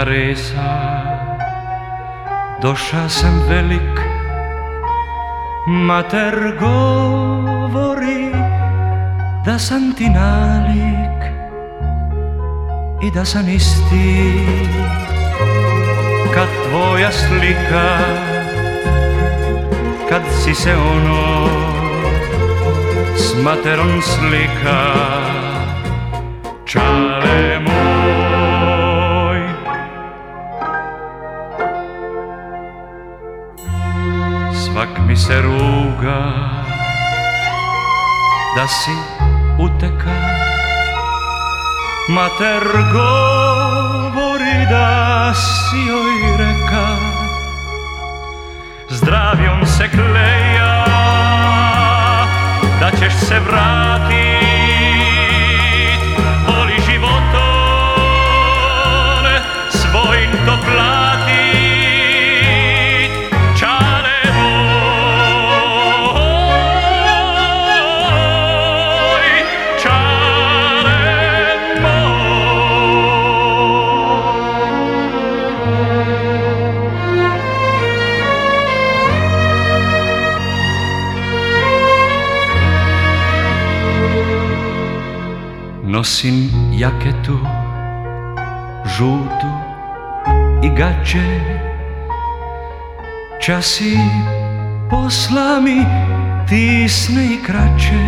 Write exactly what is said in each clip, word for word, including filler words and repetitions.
Teresa, doša sam velik, mater govori da sam ti nalik i da sam isti kad tvoja slika, kad si se ono s materom slika. Čale moj, svak mi se ruga da si uteka, mater govori da si joj reka, zdravijom se kleja da ćeš se vratit, voli životom svojim to platit. Čale moj, čale nosim jaketu žutu i gaće, časi posla mi tisne i kraće,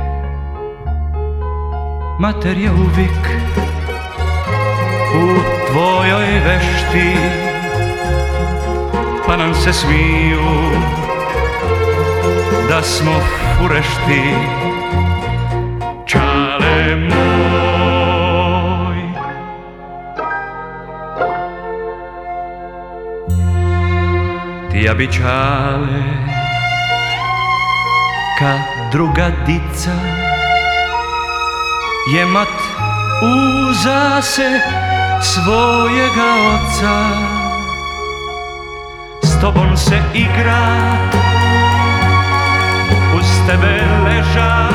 mater je uvijek u tvojoj vešti, pa nam se smiju da smo furešti. Čale moj, ti ja bi čale ka druga dica, jemat uza se svojega oca, s tobom se igrat, uz tebe ležat,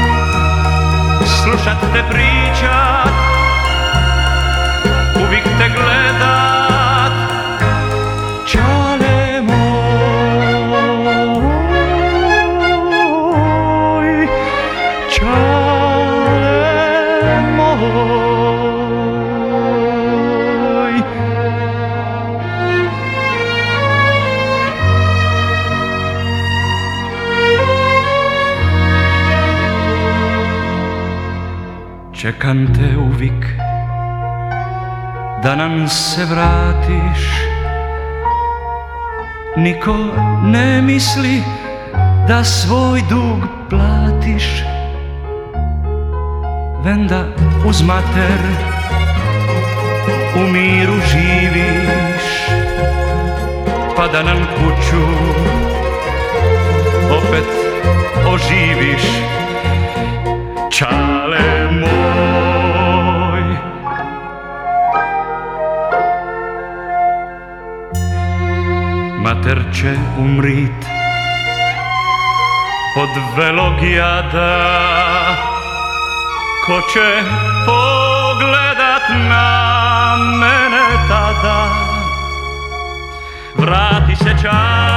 slušat te pričat, uvijek te gledat. Čale moj, čale moj. Čekam te uvijek da nam se vratiš, niko ne misli da svoj dug platiš, venda uz mater u miru živiš, pa da nam kuću opet oživiš. Čale moj, mater će umrit od velog jada, ko će pogledat na mene tada? Vrati se čale